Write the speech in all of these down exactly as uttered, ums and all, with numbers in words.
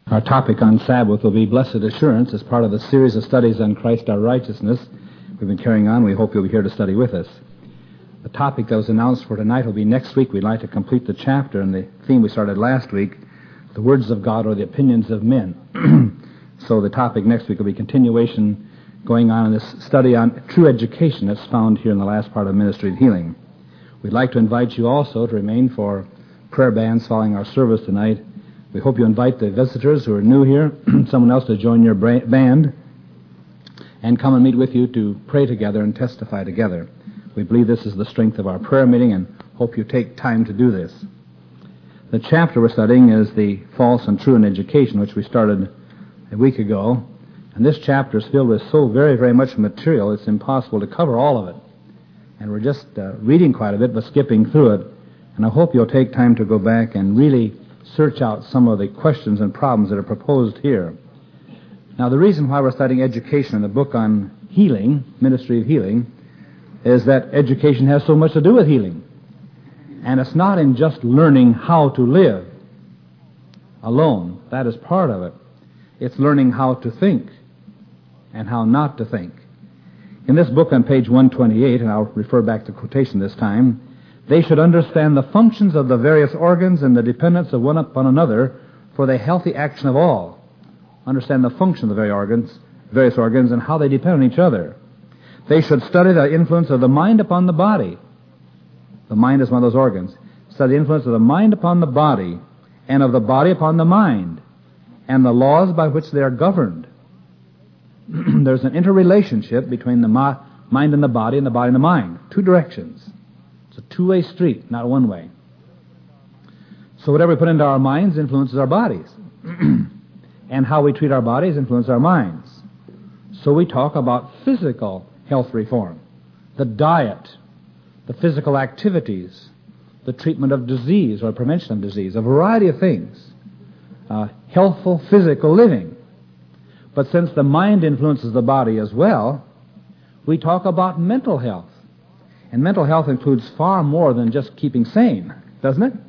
Our topic on Sabbath will be Blessed Assurance as part of the series of studies on Christ our righteousness we've been carrying on. We hope you'll be here to study with us. The topic that was announced for tonight will be next week. We'd like to complete the chapter and the theme we started last week, the words of God or the opinions of men. So the topic next week will be continuation going on in this study on true education that's found here in the last part of Ministry of Healing. We'd like to invite you also to remain for prayer bands following our service tonight. We hope you invite the visitors who are new here, someone else to join your band, and come and meet with you to pray together and testify together. We believe this is the strength of our prayer meeting and hope you take time to do this. The chapter we're studying is the false and true in education, which we started a week ago. And this chapter is filled with so very, very much material, it's impossible to cover all of it. And we're just uh, reading quite a bit, but skipping through it. And I hope you'll take time to go back and really search out some of the questions and problems that are proposed here. Now, the reason why we're studying education in the book on healing, Ministry of Healing, is that education has so much to do with healing. And it's not in just learning how to live alone. That is part of it. It's learning how to think and how not to think. In this book on page one twenty-eight, and I'll refer back to quotation this time, they should understand the functions of the various organs and the dependence of one upon another for the healthy action of all. Understand the function of the very organs, various organs and how they depend on each other. They should study the influence of the mind upon the body. The mind is one of those organs. Study the influence of the mind upon the body and of the body upon the mind and the laws by which they are governed. There's an interrelationship between the ma- mind and the body and the body and the mind. Two directions. It's a two-way street, not one way. So whatever we put into our minds influences our bodies. And how we treat our bodies influences our minds. So we talk about physical health reform, the diet, the physical activities, the treatment of disease or prevention of disease, a variety of things. Uh, healthful physical living. But since the mind influences the body as well, we talk about mental health. And mental health includes far more than just keeping sane, doesn't it?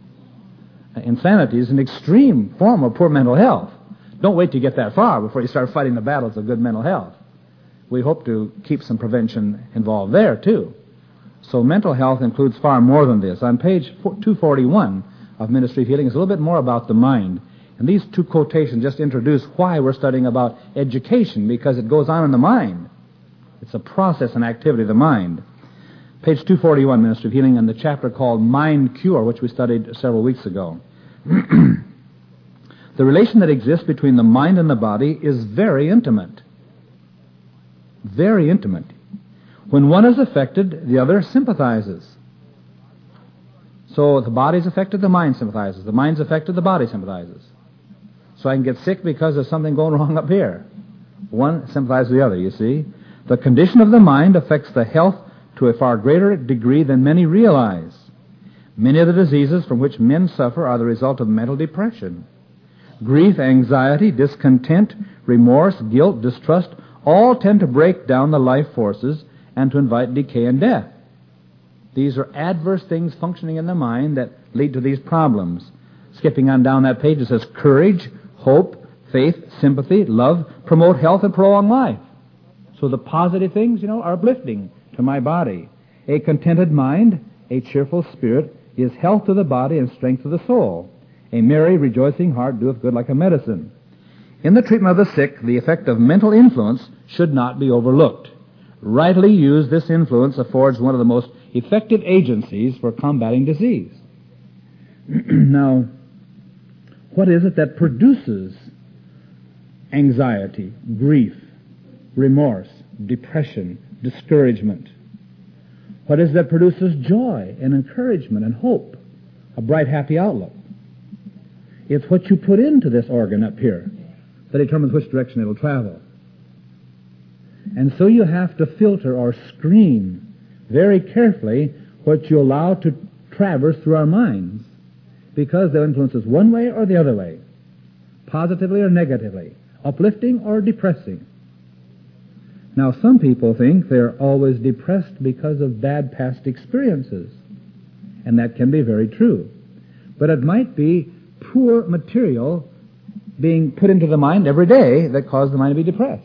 Insanity is an extreme form of poor mental health. Don't wait to get that far before you start fighting the battles of good mental health. We hope to keep some prevention involved there, too. So mental health includes far more than this. On page two forty-one of Ministry of Healing is a little bit more about the mind. And these two quotations just introduce why we're studying about education, because it goes on in the mind. It's a process and activity of the mind. Page two forty-one, Ministry of Healing, and the chapter called Mind Cure, which we studied several weeks ago. The relation that exists between the mind and the body is very intimate. Very intimate. When one is affected, the other sympathizes. So the body's affected, the mind sympathizes. The mind's affected, the body sympathizes. So I can get sick because there's something going wrong up here. One sympathizes with the other, you see. The condition of the mind affects the health to a far greater degree than many realize. Many of the diseases from which men suffer are the result of mental depression. Grief, anxiety, discontent, remorse, guilt, distrust all tend to break down the life forces and to invite decay and death. These are adverse things functioning in the mind that lead to these problems. Skipping on down that page, it says courage, hope, faith, sympathy, love promote health and prolong life. So the positive things, you know, are uplifting to my body. A contented mind, a cheerful spirit, is health to the body and strength to the soul. A merry, rejoicing heart doeth good like a medicine. In the treatment of the sick, the effect of mental influence should not be overlooked. Rightly used, this influence affords one of the most effective agencies for combating disease. Now, what is it that produces anxiety, grief, remorse, depression, discouragement? What is it that produces joy and encouragement and hope, a bright, happy outlook? It's what you put into this organ up here that determines which direction it'll travel. And so you have to filter or screen very carefully what you allow to traverse through our minds, because they'll influence us one way or the other way, positively or negatively, uplifting or depressing. Now, some people think they're always depressed because of bad past experiences, and that can be very true. But it might be poor material being put into the mind every day that cause the mind to be depressed.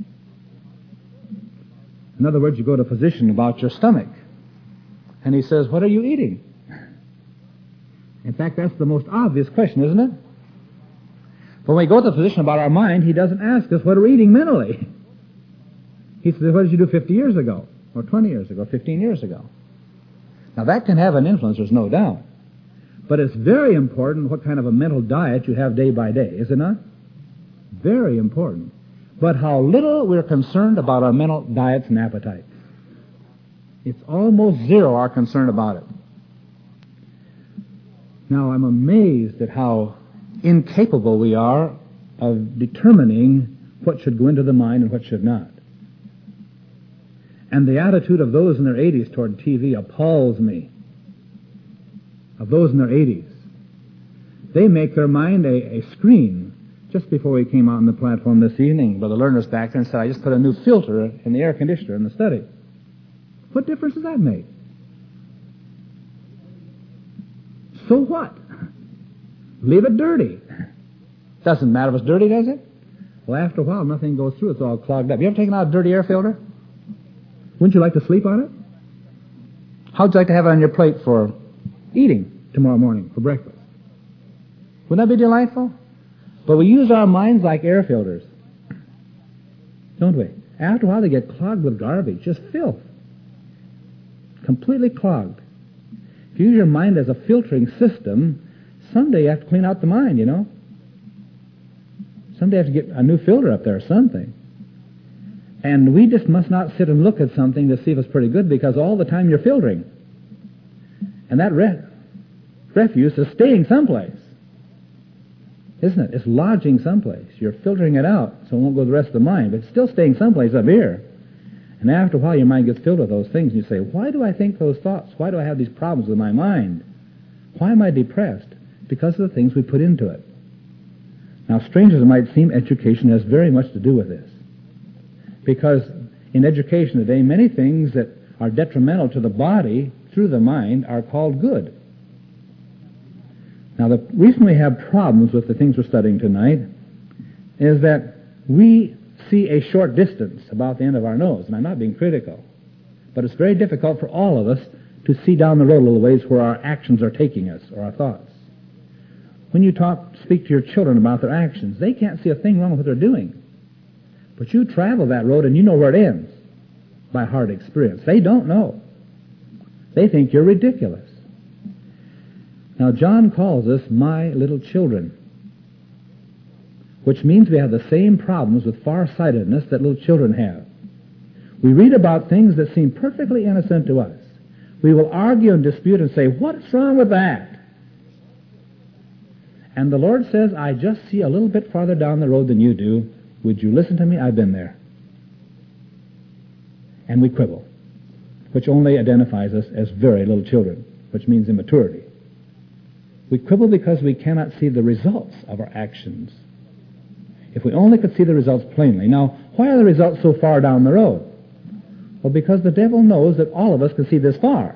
In other words, you go to a physician about your stomach, and he says, what are you eating? In fact, that's the most obvious question, isn't it? But when we go to the physician about our mind, he doesn't ask us what we're eating mentally. He says, what did you do fifty years ago, or twenty years ago, or fifteen years ago? Now, that can have an influence, there's no doubt. But it's very important what kind of a mental diet you have day by day, is it not? Very important. But how little we're concerned about our mental diets and appetites. It's almost zero, our concern about it. Now, I'm amazed at how incapable we are of determining what should go into the mind and what should not. And the attitude of those in their eighties toward T V appalls me. Of those in their eighties. They make their mind a, a screen. Just before we came out on the platform this evening, Brother Lerner's back there and said, I just put a new filter in the air conditioner in the study. What difference does that make? So what? Leave it dirty. Doesn't matter if it's dirty, does it? Well, after a while, nothing goes through. It's all clogged up. You ever taken out a dirty air filter? Wouldn't you like to sleep on it? How'd you like to have it on your plate for eating tomorrow morning for breakfast? Wouldn't that be delightful? But we use our minds like air filters, don't we? After a while, they get clogged with garbage, just filth. Completely clogged. If you use your mind as a filtering system, someday you have to clean out the mind, you know. Someday you have to get a new filter up there or something. And we just must not sit and look at something to see if it's pretty good, because all the time you're filtering. And that re- refuse is staying someplace. Isn't it? It's lodging someplace. You're filtering it out so it won't go to the rest of the mind, but it's still staying someplace up here. And after a while, your mind gets filled with those things, and you say, why do I think those thoughts? Why do I have these problems with my mind? Why am I depressed? Because of the things we put into it. Now, strange as it might seem, education has very much to do with this. Because in education today, many things that are detrimental to the body through the mind are called good. Now, the reason we have problems with the things we're studying tonight is that we see a short distance about the end of our nose, and I'm not being critical, but it's very difficult for all of us to see down the road a little ways where our actions are taking us, or our thoughts. When you talk, speak to your children about their actions, they can't see a thing wrong with what they're doing. But you travel that road and you know where it ends by hard experience. They don't know. They think you're ridiculous. Now, John calls us my little children, which means we have the same problems with farsightedness that little children have. We read about things that seem perfectly innocent to us. We will argue and dispute and say, what's wrong with that? And the Lord says, I just see a little bit farther down the road than you do. Would you listen to me? I've been there. And we quibble, which only identifies us as very little children, which means immaturity. We quibble because we cannot see the results of our actions. If we only could see the results plainly. Now, why are the results so far down the road? Well, because the devil knows that all of us can see this far.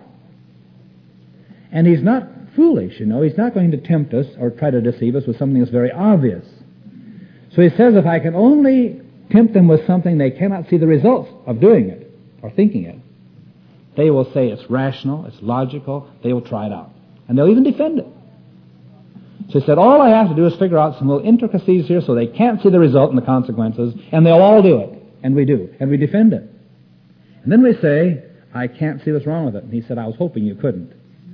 And he's not foolish, you know. He's not going to tempt us or try to deceive us with something that's very obvious. So he says, if I can only tempt them with something they cannot see the results of doing it or thinking it, they will say it's rational, it's logical, they will try it out. And they'll even defend it. So he said, all I have to do is figure out some little intricacies here so they can't see the result and the consequences, and they'll all do it. And we do. And we defend it. And then we say, I can't see what's wrong with it. And he said, I was hoping you couldn't.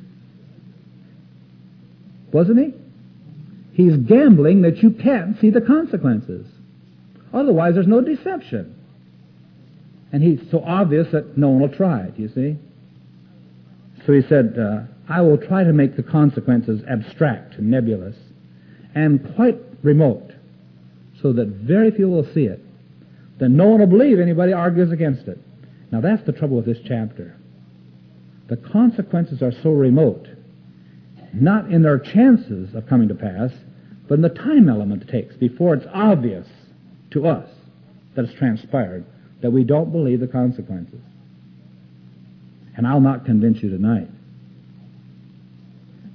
Wasn't he? He's gambling that you can't see the consequences. Otherwise, there's no deception. And he's so obvious that no one will try it, you see. So he said, uh, I will try to make the consequences abstract and nebulous and quite remote so that very few will see it. Then no one will believe anybody argues against it. Now, that's the trouble with this chapter. The consequences are so remote, not in their chances of coming to pass, but in the time element it takes before it's obvious to us that it's transpired, that we don't believe the consequences. And I'll not convince you tonight.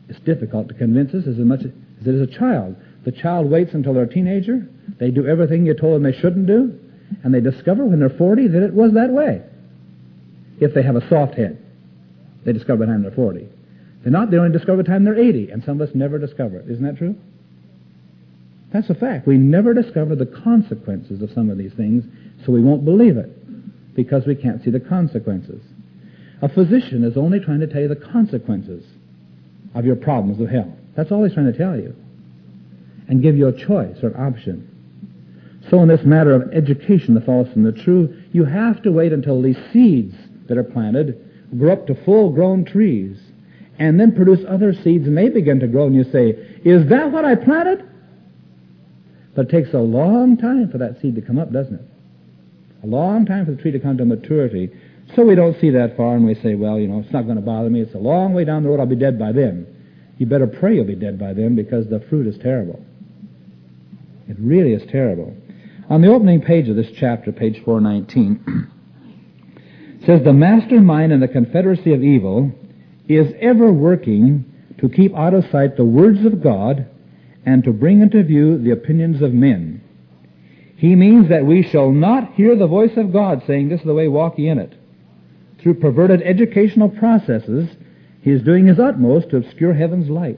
It's difficult to convince us as much as it is a child. The child waits until they're a teenager. They do everything you told them they shouldn't do, and they discover when they're forty that it was that way. If they have a soft head, they discover by the time they're forty. They're not, they only discover by the time they're eighty, and some of us never discover it. Isn't that true? That's a fact. We never discover the consequences of some of these things, so we won't believe it, because we can't see the consequences. A physician is only trying to tell you the consequences of your problems of health. That's all he's trying to tell you, and give you a choice or an option. So in this matter of education, the false and the true, you have to wait until these seeds that are planted grow up to full-grown trees, and then produce other seeds, and they begin to grow, and you say, is that what I planted? But it takes a long time for that seed to come up, doesn't it? A long time for the tree to come to maturity. So we don't see that far, and we say, well, you know, it's not going to bother me. It's a long way down the road. I'll be dead by then. You better pray you'll be dead by then, because the fruit is terrible. It really is terrible. On the opening page of this chapter, page four nineteen, it says, the mastermind in the confederacy of evil is ever working to keep out of sight the words of God and to bring into view the opinions of men. He means that we shall not hear the voice of God saying, this is the way, walk ye in it. Through perverted educational processes, he is doing his utmost to obscure heaven's light.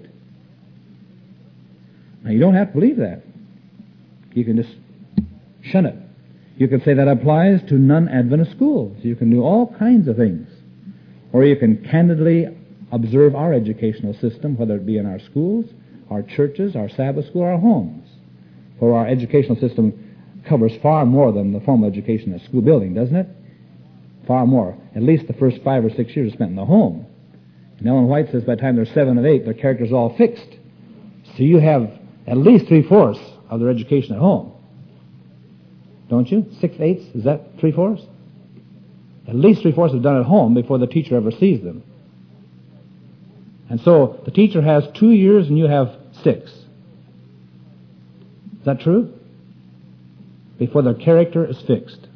Now, you don't have to believe that. You can just shun it. You can say that applies to non-Adventist schools. You can do all kinds of things. Or you can candidly observe our educational system, whether it be in our schools, our churches, our Sabbath school, our homes. For our educational system covers far more than the formal education in a school building, doesn't it? Far more. At least the first five or six years are spent in the home. And Ellen White says by the time they're seven and eight, their character's all fixed. So you have at least three-fourths of their education at home. Don't you? Six-eighths? Is that three-fourths? At least three-fourths are done at home before the teacher ever sees them. And so the teacher has two years and you have six. Is that true? Before their character is fixed.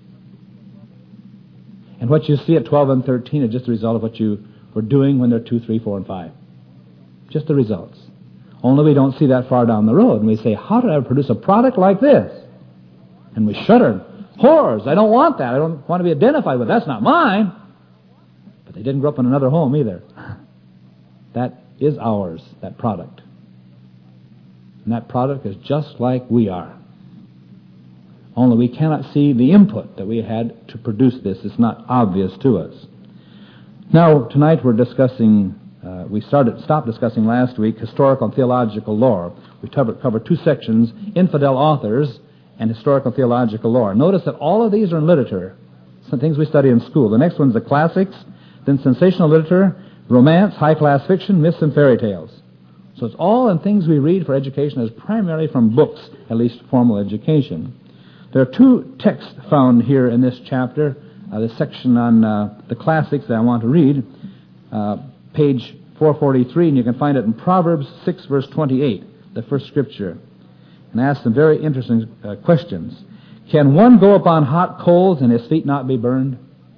And what you see at twelve and thirteen is just the result of what you were doing when they're two, three, four, and five. Just the results. Only we don't see that far down the road. And we say, how did I produce a product like this? And we shudder. Horrors, I don't want that. I don't want to be identified with. That's not mine. But they didn't grow up in another home either. That is ours, that product. And that product is just like we are. Only we cannot see the input that we had to produce this. It's not obvious to us. Now, tonight we're discussing, uh, we started, stopped discussing last week, historical and theological lore. We covered, covered two sections, infidel authors and historical theological lore. Notice that all of these are in literature, some things we study in school. The next one's the classics, then sensational literature, romance, high-class fiction, myths, and fairy tales. So it's all in things we read for education as primarily from books, at least formal education. There are two texts found here in this chapter, uh, this section on uh, the classics that I want to read, uh, page four forty-three, and you can find it in Proverbs six, verse twenty-eight, the first scripture. And I ask some very interesting uh, questions. Can one go upon hot coals and his feet not be burned?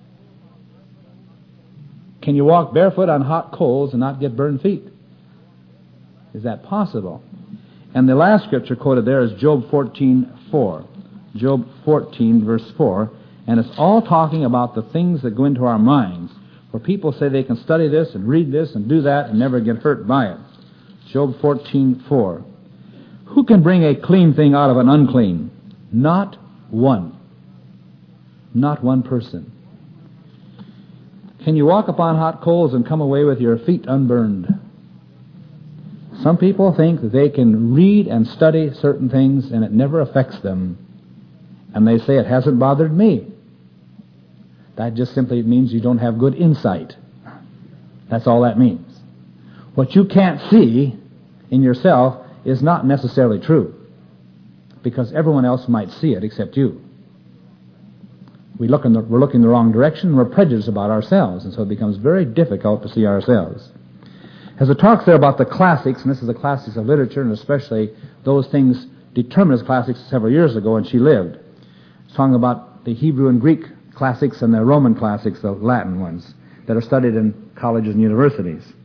Can you walk barefoot on hot coals and not get burned feet? Is that possible? And the last scripture quoted there is Job fourteen four. Job fourteen, verse four. And it's all talking about the things that go into our minds, where people say they can study this and read this and do that and never get hurt by it. Job fourteen four. Who can bring a clean thing out of an unclean? Not one. Not one person. Can you walk upon hot coals and come away with your feet unburned? Some people think that they can read and study certain things and it never affects them. And they say, it hasn't bothered me. That just simply means you don't have good insight. That's all that means. What you can't see in yourself is not necessarily true, because everyone else might see it except you. We look in the, we're looking the wrong direction, and we're prejudiced about ourselves, and so it becomes very difficult to see ourselves. As it talks there about the classics, and this is the classics of literature, and especially those things determined as classics several years ago, and she lived. It's talking about the Hebrew and Greek classics and the Roman classics, the Latin ones, that are studied in colleges and universities.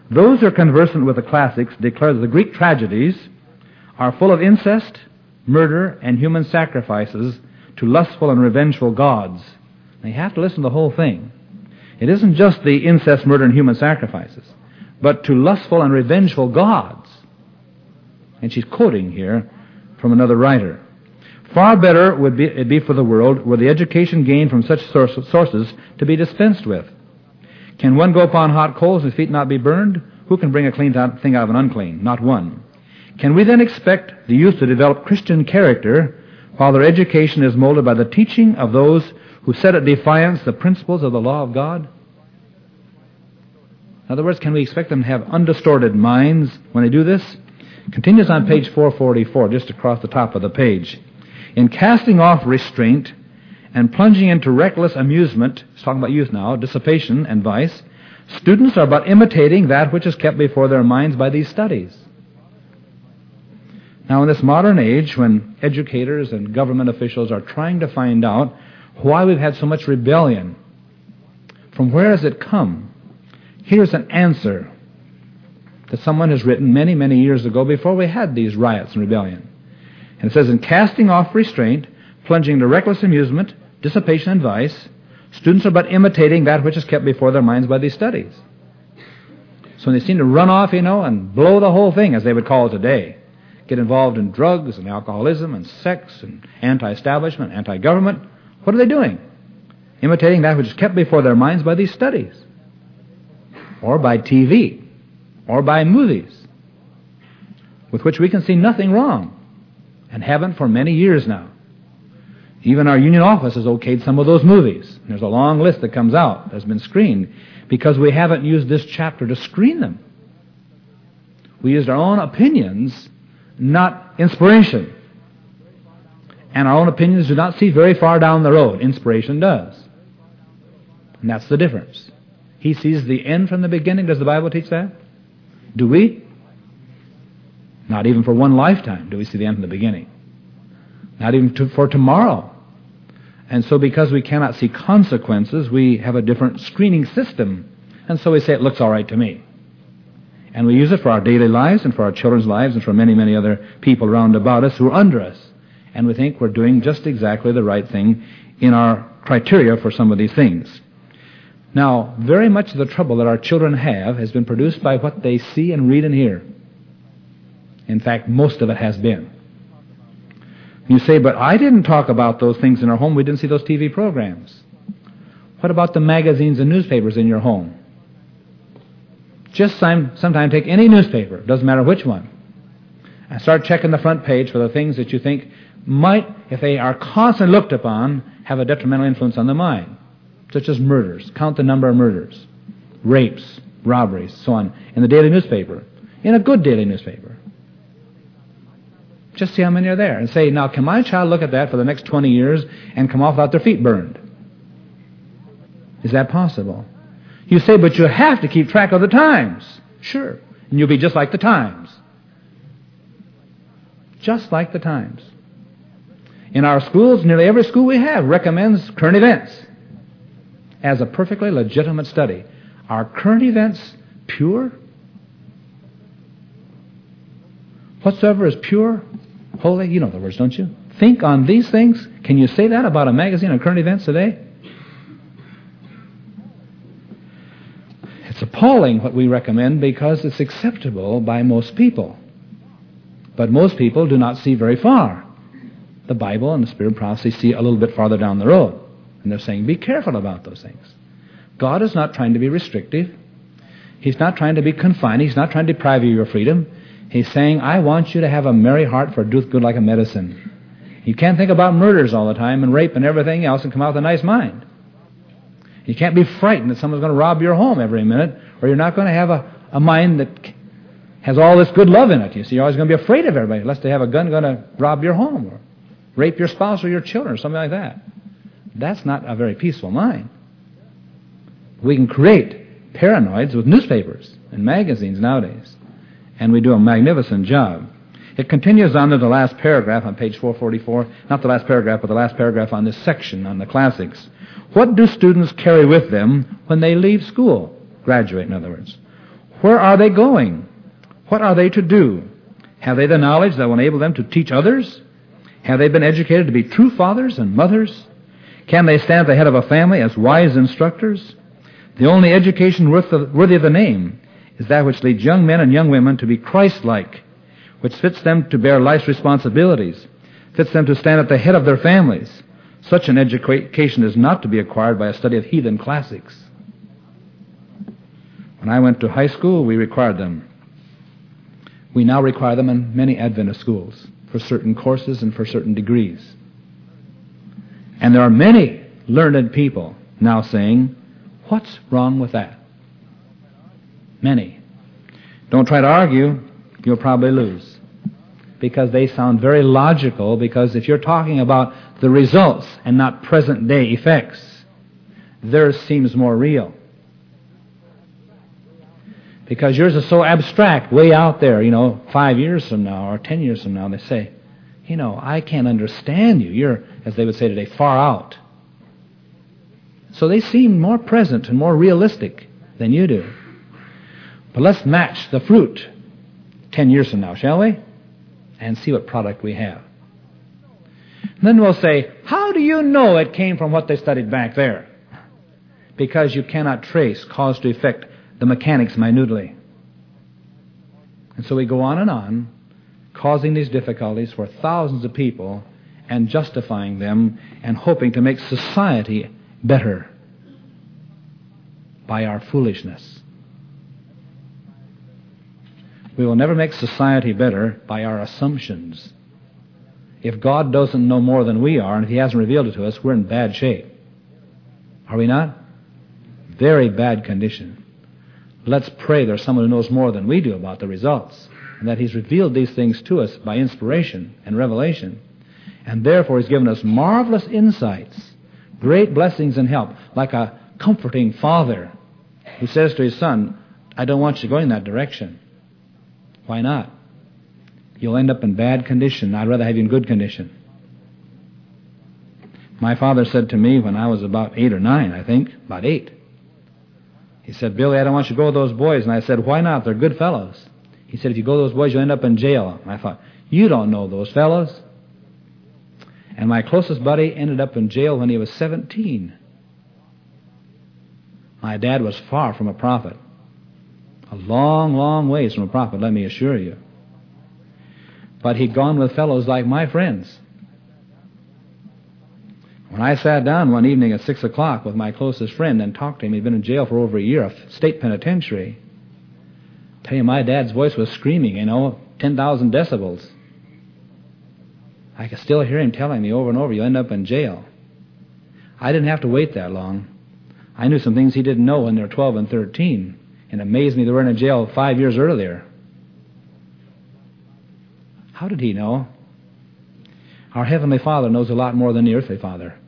Those who are conversant with the classics declare that the Greek tragedies are full of incest, murder, and human sacrifices to lustful and revengeful gods. Now you have to listen to the whole thing. It isn't just the incest, murder, and human sacrifices, but to lustful and revengeful gods. And she's quoting here from another writer. Far better would be, it be for the world were the education gained from such source, sources to be dispensed with. Can one go upon hot coals and his feet not be burned? Who can bring a clean thing out of an unclean? Not one. Can we then expect the youth to develop Christian character while their education is molded by the teaching of those who set at defiance the principles of the law of God? In other words, can we expect them to have undistorted minds when they do this? Continues on page four forty-four, just across the top of the page. In casting off restraint and plunging into reckless amusement, he's talking about youth now, dissipation and vice, students are but imitating that which is kept before their minds by these studies. Now, in this modern age, when educators and government officials are trying to find out why we've had so much rebellion, from where has it come? Here's an answer that someone has written many, many years ago before we had these riots and rebellion. And it says, in casting off restraint, plunging into reckless amusement, dissipation and vice, students are but imitating that which is kept before their minds by these studies. So they seem to run off, you know, and blow the whole thing, as they would call it today. Get involved in drugs and alcoholism and sex and anti-establishment, anti-government. What are they doing? Imitating that which is kept before their minds by these studies. Or by T V. Or by movies. With which we can see nothing wrong. And haven't for many years now. Even our union office has okayed some of those movies. There's a long list that comes out that's been screened because we haven't used this chapter to screen them. We used our own opinions, not inspiration. And our own opinions do not see very far down the road. Inspiration does. And that's the difference. He sees the end from the beginning. Does the Bible teach that? Do we? Not even for one lifetime do we see the end from the beginning. Not even to, for tomorrow. And so because we cannot see consequences, we have a different screening system. And so we say it looks all right to me. And we use it for our daily lives and for our children's lives and for many, many other people around about us who are under us. And we think we're doing just exactly the right thing in our criteria for some of these things. Now, very much of the trouble that our children have has been produced by what they see and read and hear. In fact, most of it has been. You say, but I didn't talk about those things in our home. We didn't see those T V programs. What about the magazines and newspapers in your home? Just some, sometime take any newspaper, doesn't matter which one, and start checking the front page for the things that you think might, if they are constantly looked upon, have a detrimental influence on the mind, such as murders. Count the number of murders, rapes, robberies, so on, in the daily newspaper, in a good daily newspaper. Just see how many are there. And say, now, can my child look at that for the next twenty years and come off without their feet burned? Is that possible? You say, but you have to keep track of the times. Sure. And you'll be just like the times. Just like the times. In our schools, nearly every school we have recommends current events as a perfectly legitimate study. Are current events pure? Whatsoever is pure, holy, you know the words, don't you? Think on these things. Can you say that about a magazine on current events today? It's appalling what we recommend because it's acceptable by most people. But most people do not see very far. The Bible and the Spirit of prophecy see a little bit farther down the road. And they're saying, be careful about those things. God is not trying to be restrictive. He's not trying to be confining. He's not trying to deprive you of your freedom. He's saying, I want you to have a merry heart, for it doeth good like a medicine. You can't think about murders all the time and rape and everything else and come out with a nice mind. You can't be frightened that someone's going to rob your home every minute, or you're not going to have a, a mind that has all this good love in it. You see, you're always going to be afraid of everybody, lest they have a gun going to rob your home or rape your spouse or your children or something like that. That's not a very peaceful mind. We can create paranoids with newspapers and magazines nowadays. And we do a magnificent job. It continues on to the last paragraph on page four forty-four. Not the last paragraph, but the last paragraph on this section on the classics. What do students carry with them when they leave school? Graduate, in other words. Where are they going? What are they to do? Have they the knowledge that will enable them to teach others? Have they been educated to be true fathers and mothers? Can they stand at the head of a family as wise instructors? The only education worthy of the name is that which leads young men and young women to be Christ-like, which fits them to bear life's responsibilities, fits them to stand at the head of their families. Such an education is not to be acquired by a study of heathen classics. When I went to high school, we required them. We now require them in many Adventist schools for certain courses and for certain degrees. And there are many learned people now saying, what's wrong with that? Many. Don't try to argue, you'll probably lose. Because they sound very logical, because if you're talking about the results and not present-day effects, theirs seems more real. Because yours is so abstract, way out there, you know, five years from now or ten years from now, they say, you know, I can't understand you. You're, as they would say today, far out. So they seem more present and more realistic than you do. But let's match the fruit ten years from now, shall we? And see what product we have. And then we'll say, how do you know it came from what they studied back there? Because you cannot trace cause to effect the mechanics minutely. And so we go on and on, causing these difficulties for thousands of people and justifying them and hoping to make society better by our foolishness. We will never make society better by our assumptions. If God doesn't know more than we are, and if He hasn't revealed it to us, we're in bad shape. Are we not? Very bad condition. Let's pray there's someone who knows more than we do about the results, and that He's revealed these things to us by inspiration and revelation. And therefore He's given us marvelous insights, great blessings and help, like a comforting father who says to his son, I don't want you going in that direction. Why not? You'll end up in bad condition. I'd rather have you in good condition. My father said to me when I was about eight or nine, I think, about eight. He said, Billy, I don't want you to go with those boys. And I said, why not? They're good fellows. He said, if you go with those boys, you'll end up in jail. And I thought, you don't know those fellows. And my closest buddy ended up in jail when he was seventeen. My dad was far from a prophet. A long, long ways from a prophet, let me assure you. But he'd gone with fellows like my friends. When I sat down one evening at six o'clock with my closest friend and talked to him, he'd been in jail for over a year, a state penitentiary. I tell you, my dad's voice was screaming, you know, ten thousand decibels. I could still hear him telling me over and over, you end up in jail. I didn't have to wait that long. I knew some things he didn't know when they were twelve and thirteen. And it amazed me they were in a jail five years earlier. How did he know? Our Heavenly Father knows a lot more than the earthly Father.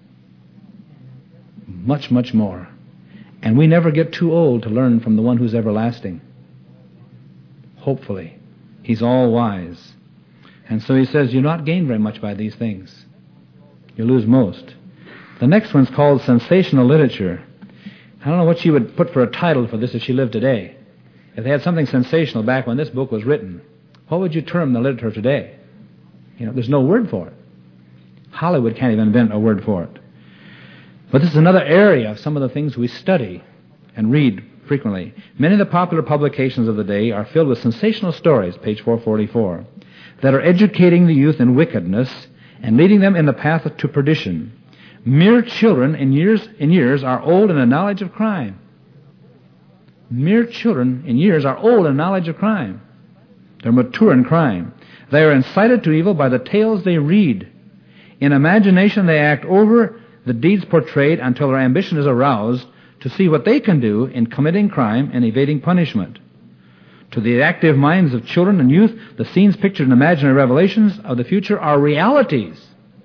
Much, much more. And we never get too old to learn from the one who's everlasting. Hopefully. He's all wise. And so he says, you'll not gain very much by these things. You lose most. The next one's called sensational literature. I don't know what she would put for a title for this if she lived today. If they had something sensational back when this book was written, what would you term the literature today? You know, there's no word for it. Hollywood can't even invent a word for it. But this is another area of some of the things we study and read frequently. Many of the popular publications of the day are filled with sensational stories, page four forty-four, that are educating the youth in wickedness and leading them in the path to perdition. Mere children in years in years are old in the knowledge of crime. Mere children in years are old in knowledge of crime. They're mature in crime. They are incited to evil by the tales they read. In imagination they act over the deeds portrayed until their ambition is aroused to see what they can do in committing crime and evading punishment. To the active minds of children and youth, the scenes pictured in imaginary revelations of the future are realities.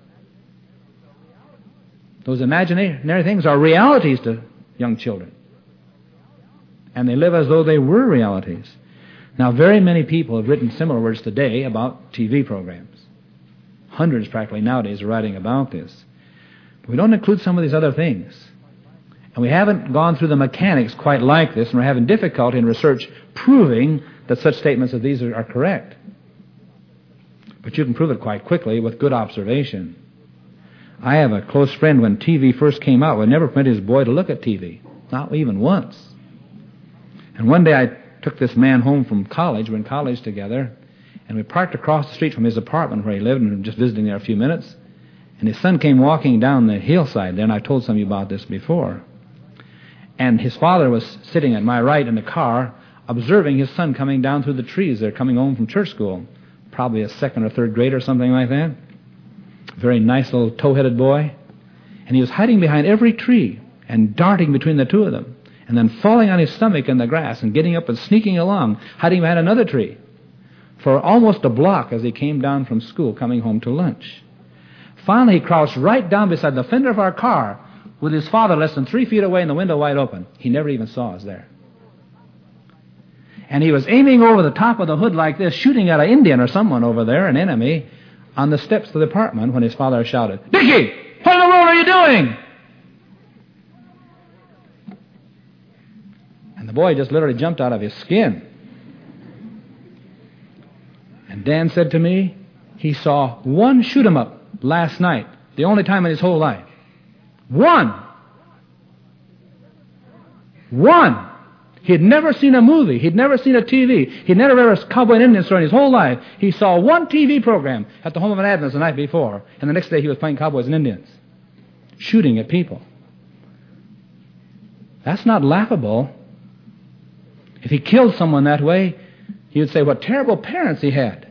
Those imaginary things are realities to young children. And they live as though they were realities. Now, very many people have written similar words today about T V programs. Hundreds practically nowadays are writing about this. But we don't include some of these other things. And we haven't gone through the mechanics quite like this, and we're having difficulty in research proving that such statements as these are, are correct. But you can prove it quite quickly with good observation. I have a close friend when T V first came out would never permit his boy to look at T V, not even once. And one day I took this man home from college, we're in college together, and we parked across the street from his apartment where he lived, and we were just visiting there a few minutes, and his son came walking down the hillside there, and I've told some of you about this before. And his father was sitting at my right in the car, observing his son coming down through the trees there, coming home from church school, probably a second or third grade or something like that. Very nice little tow-headed boy. And he was hiding behind every tree and darting between the two of them, and then falling on his stomach in the grass and getting up and sneaking along, hiding behind another tree for almost a block as he came down from school coming home to lunch. Finally, he crouched right down beside the fender of our car with his father less than three feet away and the window wide open. He never even saw us there. And he was aiming over the top of the hood like this, shooting at an Indian or someone over there, an enemy, on the steps of the apartment when his father shouted, "Dickie, what in the world are you doing?" And the boy just literally jumped out of his skin. And Dan said to me, he saw one shoot-'em-up last night, the only time in his whole life. One. One. He had never seen a movie. He'd never seen a T V. He'd never read a cowboy and Indian story in his whole life. He saw one T V program at the home of an Adventist the night before, and the next day he was playing cowboys and Indians, shooting at people. That's not laughable. If he killed someone that way, he would say what terrible parents he had.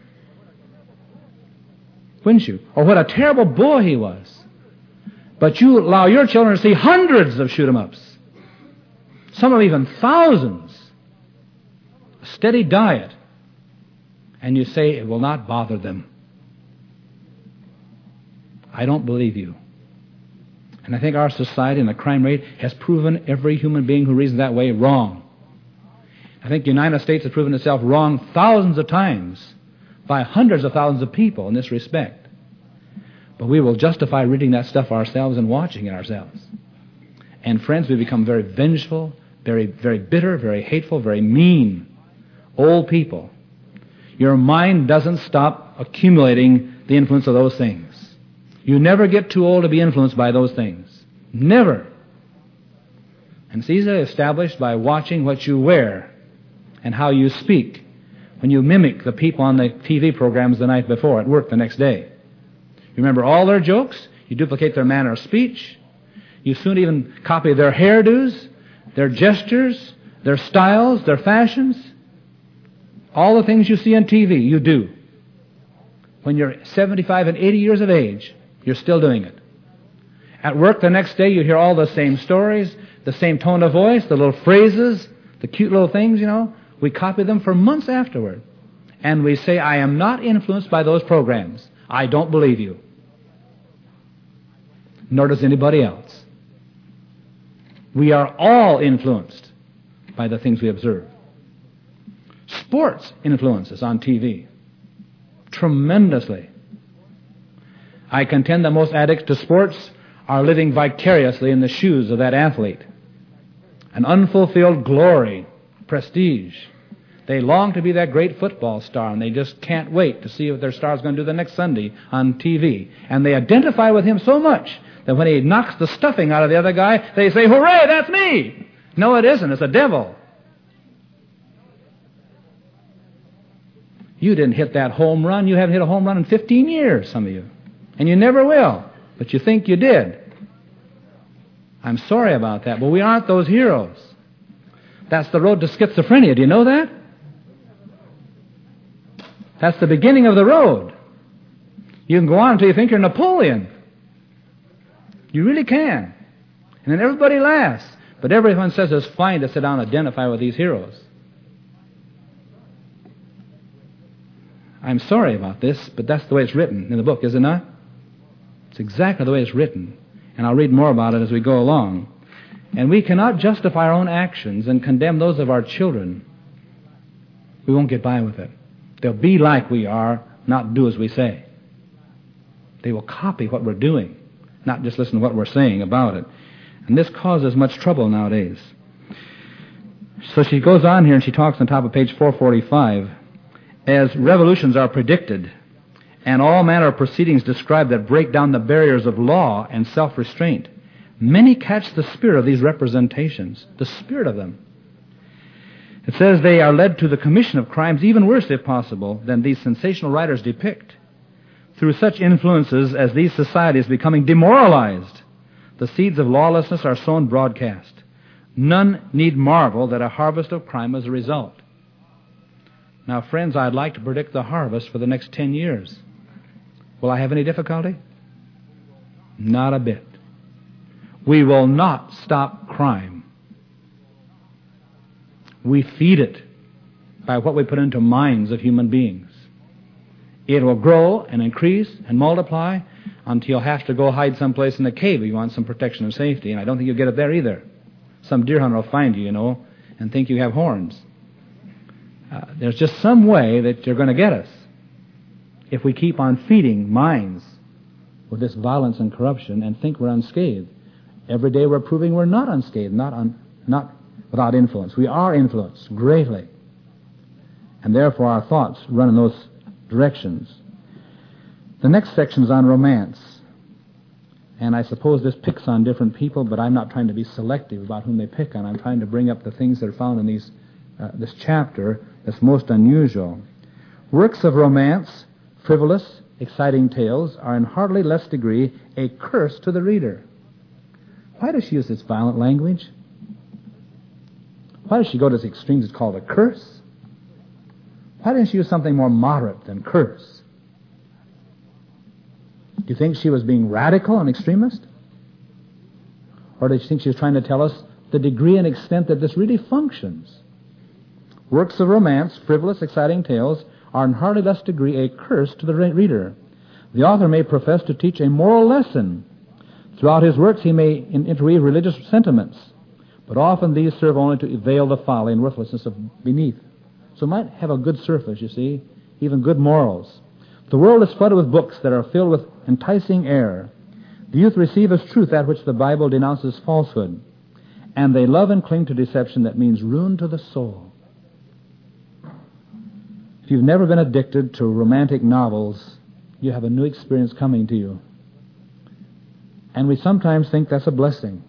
Wouldn't you? Or what a terrible boy he was. But you allow your children to see hundreds of shoot-'em-ups. Some of even thousands. A steady diet. And you say it will not bother them. I don't believe you. And I think our society and the crime rate has proven every human being who reasons that way wrong. I think the United States has proven itself wrong thousands of times by hundreds of thousands of people in this respect. But we will justify reading that stuff ourselves and watching it ourselves. And friends, we become very vengeful, very, very bitter, very hateful, very mean. Old people. Your mind doesn't stop accumulating the influence of those things. You never get too old to be influenced by those things. Never. And it's easily established by watching what you wear and how you speak when you mimic the people on the T V programs the night before at work the next day. You remember all their jokes. You duplicate their manner of speech. You soon even copy their hairdos, their gestures, their styles, their fashions. All the things you see on T V, you do. When you're seventy-five and eighty years of age, you're still doing it. At work the next day, you hear all the same stories, the same tone of voice, the little phrases, the cute little things, you know. We copy them for months afterward. And we say, I am not influenced by those programs. I don't believe you. Nor does anybody else. We are all influenced by the things we observe. Sports influences on T V tremendously. I contend that most addicts to sports are living vicariously in the shoes of that athlete. An unfulfilled glory, prestige. They long to be that great football star, and they just can't wait to see what their star is going to do the next Sunday on T V. And they identify with him so much that when he knocks the stuffing out of the other guy, they say, hooray, that's me! No, it isn't. It's a devil. You didn't hit that home run. You haven't hit a home run in fifteen years, some of you. And you never will. But you think you did. I'm sorry about that, but we aren't those heroes. That's the road to schizophrenia. Do you know that? That's the beginning of the road. You can go on until you think you're Napoleon. You really can. And then everybody laughs. But everyone says it's fine to sit down and identify with these heroes. I'm sorry about this, but that's the way it's written in the book, is it not? It's exactly the way it's written. And I'll read more about it as we go along. And we cannot justify our own actions and condemn those of our children. We won't get by with it. They'll be like we are, not do as we say. They will copy what we're doing, not just listen to what we're saying about it. And this causes much trouble nowadays. So she goes on here and she talks on top of page four forty-five. As revolutions are predicted and all manner of proceedings described that break down the barriers of law and self-restraint, many catch the spirit of these representations, the spirit of them. It says they are led to the commission of crimes even worse, if possible, than these sensational writers depict. Through such influences as these societies becoming demoralized, the seeds of lawlessness are sown broadcast. None need marvel that a harvest of crime is a result. Now, friends, I'd like to predict the harvest for the next ten years. Will I have any difficulty? Not a bit. We will not stop crime. We feed it by what we put into minds of human beings. It will grow and increase and multiply until you'll have to go hide someplace in a cave if you want some protection and safety, and I don't think you'll get it there either. Some deer hunter will find you, you know, and think you have horns. Uh, there's just some way that you're going to get us if we keep on feeding minds with this violence and corruption and think we're unscathed. Every day we're proving we're not unscathed, not un, not without influence. We are influenced greatly. And therefore our thoughts run in those directions. The next section is on romance. And I suppose this picks on different people, but I'm not trying to be selective about whom they pick on. I'm trying to bring up the things that are found in these uh, this chapter that's most unusual. Works of romance, frivolous, exciting tales, are in hardly less degree a curse to the reader. Why does she use this violent language? Why does she go to this extremes? It's called a curse. Why didn't she use something more moderate than curse? Do you think she was being radical and extremist? Or did you think she was trying to tell us the degree and extent that this really functions? Works of romance, frivolous, exciting tales, are in hardly less degree a curse to the reader. The author may profess to teach a moral lesson. Throughout his works he may interweave religious sentiments, but often these serve only to veil the folly and worthlessness of beneath. So it might have a good surface, you see, even good morals. The world is flooded with books that are filled with enticing error. The youth receive as truth that which the Bible denounces falsehood, and they love and cling to deception that means ruin to the soul. If you've never been addicted to romantic novels, you have a new experience coming to you. And we sometimes think that's a blessing.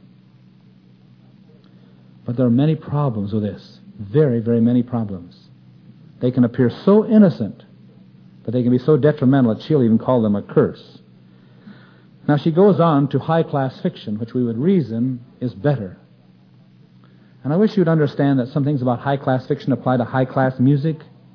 But there are many problems with this. Very, very many problems. They can appear so innocent, but they can be so detrimental that she'll even call them a curse. Now she goes on to high-class fiction, which we would reason is better. And I wish you'd understand that some things about high-class fiction apply to high-class music.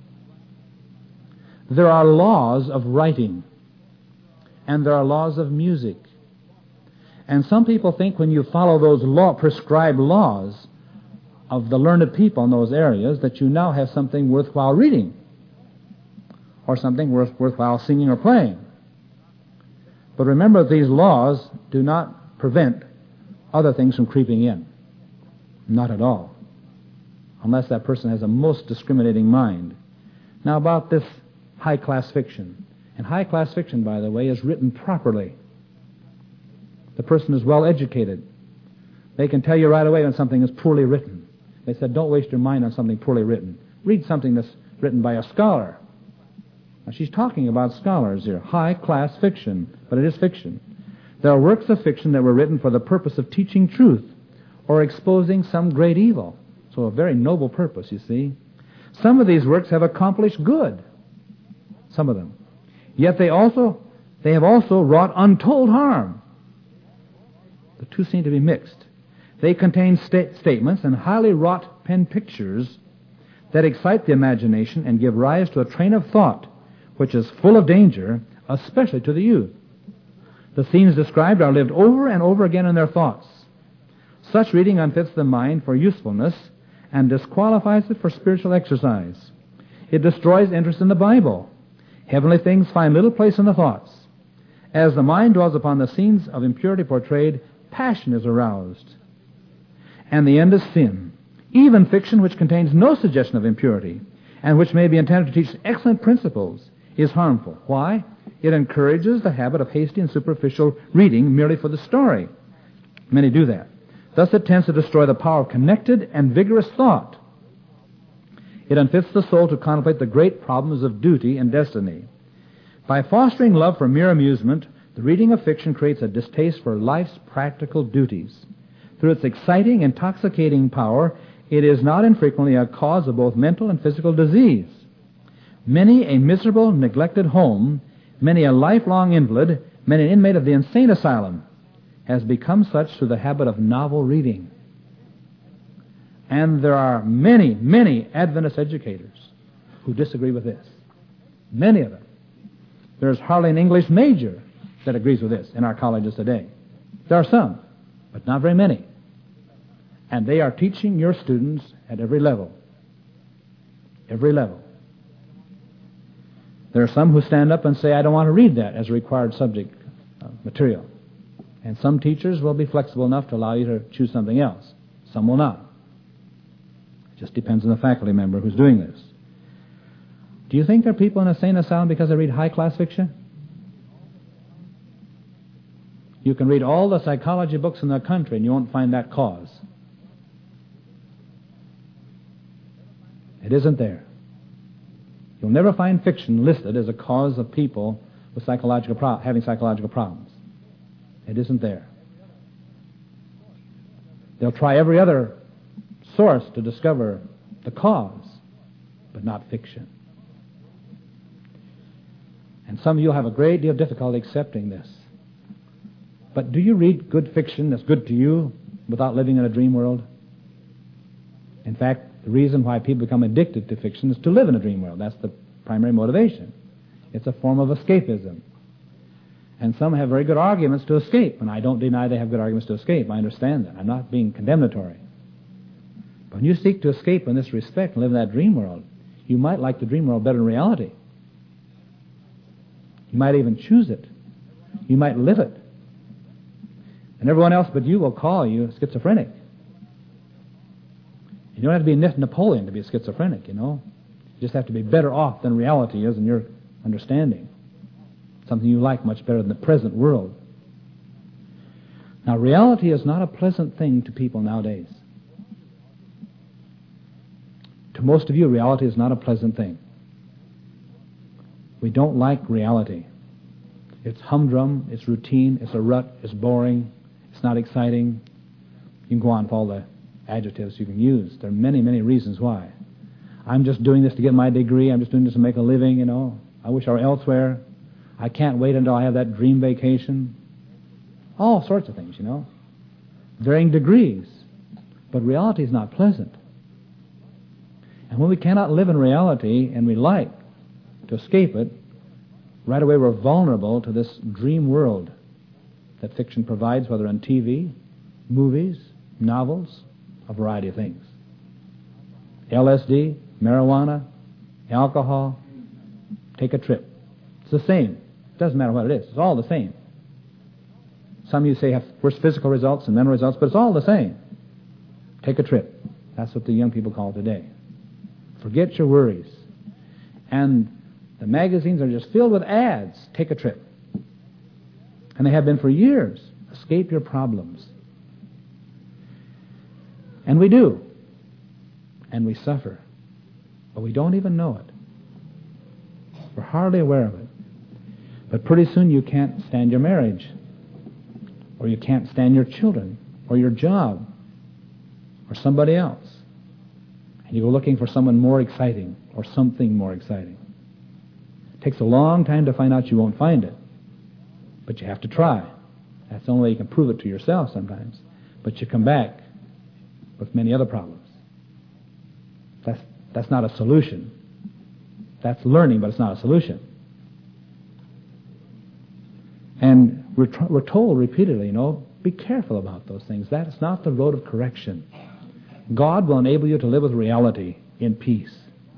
There are laws of writing, and there are laws of music. And some people think when you follow those law, prescribed laws of the learned people in those areas that you now have something worthwhile reading or something worth, worthwhile singing or playing. But remember, these laws do not prevent other things from creeping in. Not at all. Unless that person has a most discriminating mind. Now about this high-class fiction. And high-class fiction, by the way, is written properly. The person is well educated. They can tell you right away when something is poorly written. They said, don't waste your mind on something poorly written. Read something that's written by a scholar. Now, she's talking about scholars here. High-class fiction, but it is fiction. There are works of fiction that were written for the purpose of teaching truth or exposing some great evil. So a very noble purpose, you see. Some of these works have accomplished good. Some of them. Yet they also, they have also wrought untold harm. The two seem to be mixed. They contain sta- statements and highly wrought pen pictures that excite the imagination and give rise to a train of thought which is full of danger, especially to the youth. The themes described are lived over and over again in their thoughts. Such reading unfits the mind for usefulness and disqualifies it for spiritual exercise. It destroys interest in the Bible. Heavenly things find little place in the thoughts. As the mind dwells upon the scenes of impurity portrayed, passion is aroused. And the end is sin. Even fiction which contains no suggestion of impurity and which may be intended to teach excellent principles is harmful. Why? It encourages the habit of hasty and superficial reading merely for the story. Many do that. Thus it tends to destroy the power of connected and vigorous thought. It unfits the soul to contemplate the great problems of duty and destiny. By fostering love for mere amusement, the reading of fiction creates a distaste for life's practical duties. Through its exciting, intoxicating power, it is not infrequently a cause of both mental and physical disease. Many a miserable, neglected home, many a lifelong invalid, many an inmate of the insane asylum has become such through the habit of novel reading. And there are many, many Adventist educators who disagree with this. Many of them. There's hardly an English major that agrees with this in our colleges today. There are some, but not very many. And they are teaching your students at every level. Every level. There are some who stand up and say, I don't want to read that as a required subject uh, material. And some teachers will be flexible enough to allow you to choose something else. Some will not. It just depends on the faculty member who's doing this. Do you think there are people in a insane asylum because they read high-class fiction? You can read all the psychology books in the country and you won't find that cause. It isn't there. You'll never find fiction listed as a cause of people with psychological pro- having psychological problems. It isn't there. They'll try every other source to discover the cause, but not fiction. And some of you will have a great deal of difficulty accepting this. But do you read good fiction that's good to you without living in a dream world? In fact, the reason why people become addicted to fiction is to live in a dream world. That's the primary motivation. It's a form of escapism. And some have very good arguments to escape, and I don't deny they have good arguments to escape. I understand that. I'm not being condemnatory. But when you seek to escape in this respect and live in that dream world, you might like the dream world better than reality. You might even choose it. You might live it. And everyone else but you will call you schizophrenic. You don't have to be Napoleon to be a schizophrenic, you know. You just have to be better off than reality is in your understanding. Something you like much better than the present world. Now, reality is not a pleasant thing to people nowadays. To most of you, reality is not a pleasant thing. We don't like reality. It's humdrum, it's routine, it's a rut, it's boring, it's not exciting. You can go on with all the adjectives you can use. There are many, many reasons why. I'm just doing this to get my degree. I'm just doing this to make a living, you know. I wish I were elsewhere. I can't wait until I have that dream vacation. All sorts of things, you know. Varying degrees. But reality is not pleasant. And when we cannot live in reality and we like to escape it, right away we're vulnerable to this dream world that fiction provides, whether on T V, movies, novels, a variety of things. L S D, marijuana, alcohol, take a trip. It's the same. It doesn't matter what it is. It's all the same. Some of you say have worse physical results and mental results, but it's all the same. Take a trip. That's what the young people call it today. Forget your worries. And the magazines are just filled with ads. Take a trip. And they have been for years. Escape your problems. And we do. And we suffer. But we don't even know it. We're hardly aware of it. But pretty soon you can't stand your marriage. Or you can't stand your children. Or your job. Or somebody else. And you go looking for someone more exciting. Or something more exciting. It takes a long time to find out you won't find it. But you have to try. That's the only way you can prove it to yourself sometimes. But you come back with many other problems. That's, that's not a solution. That's learning, but it's not a solution. And we're, tr- we're told repeatedly, you know, be careful about those things. That's not the road of correction. God will enable you to live with reality in peace.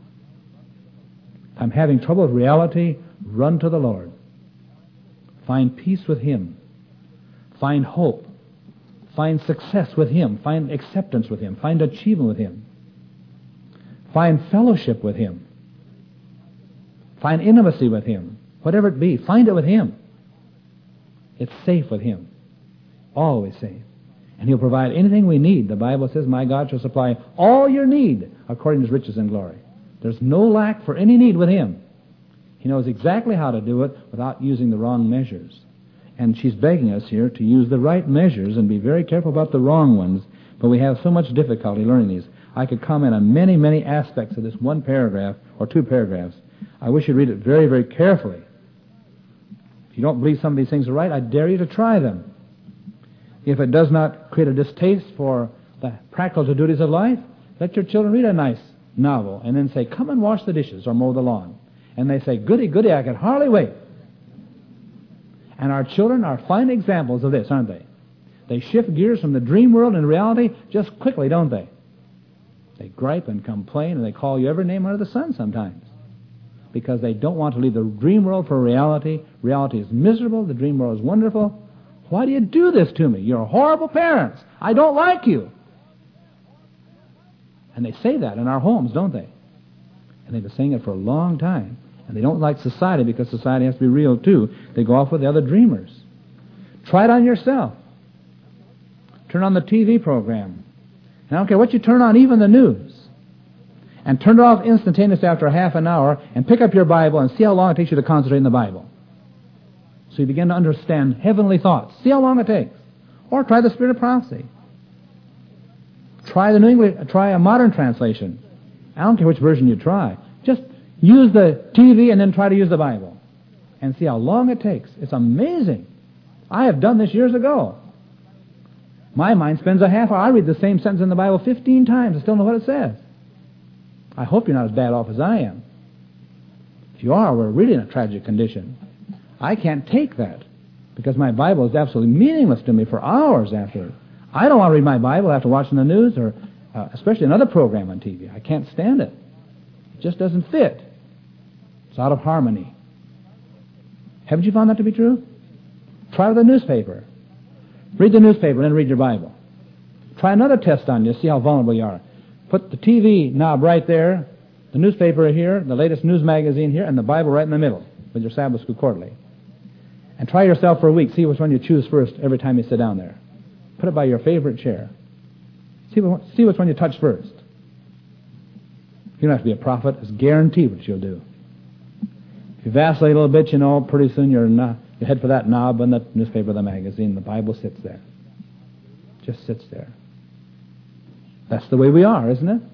If I'm having trouble with reality, run to the Lord. Find peace with Him. Find hope. Find success with Him. Find acceptance with Him. Find achievement with Him. Find fellowship with Him. Find intimacy with Him. Whatever it be, find it with Him. It's safe with Him. Always safe. And He'll provide anything we need. The Bible says, my God shall supply all your need according to His riches and glory. There's no lack for any need with Him. He knows exactly how to do it without using the wrong measures. And she's begging us here to use the right measures and be very careful about the wrong ones, but we have so much difficulty learning these. I could comment on many, many aspects of this one paragraph or two paragraphs. I wish you'd read it very, very carefully. If you don't believe some of these things are right, I dare you to try them. If it does not create a distaste for the practical duties of life, let your children read a nice novel and then say, come and wash the dishes or mow the lawn. And they say, goody, goody, I can hardly wait. And our children are fine examples of this, aren't they? They shift gears from the dream world into reality just quickly, don't they? They gripe and complain, and they call you every name under the sun sometimes because they don't want to leave the dream world for reality. Reality is miserable. The dream world is wonderful. Why do you do this to me? You're horrible parents. I don't like you. And they say that in our homes, don't they? And they've been saying it for a long time. And they don't like society because society has to be real, too. They go off with the other dreamers. Try it on yourself. Turn on the T V program. And I don't care what you turn on, even the news. And turn it off instantaneously after a half an hour and pick up your Bible and see how long it takes you to concentrate in the Bible. So you begin to understand heavenly thoughts. See how long it takes. Or try the Spirit of Prophecy. Try the New English, try a modern translation. I don't care which version you try. Just use the T V and then try to use the Bible. And see how long it takes. It's amazing. I have done this years ago. My mind spends a half hour. I read the same sentence in the Bible fifteen times. I still know what it says. I hope you're not as bad off as I am. If you are, we're really in a tragic condition. I can't take that because my Bible is absolutely meaningless to me for hours after. I don't want to read my Bible after watching the news or uh, especially another program on T V. I can't stand it. It just doesn't fit. It's out of harmony. Haven't you found that to be true? Try with the newspaper. Read the newspaper and then read your Bible. Try another test on you, see how vulnerable you are. Put the T V knob right there, the newspaper here, the latest news magazine here, and the Bible right in the middle with your Sabbath School Quarterly. And try yourself for a week. See which one you choose first every time you sit down there. Put it by your favorite chair. See, what, see which one you touch first. You don't have to be a prophet. It's guaranteed what you'll do. If you vacillate a little bit, you know, pretty soon you're not, you head for that knob in the newspaper, the magazine. The Bible sits there. Just sits there. That's the way we are, isn't it?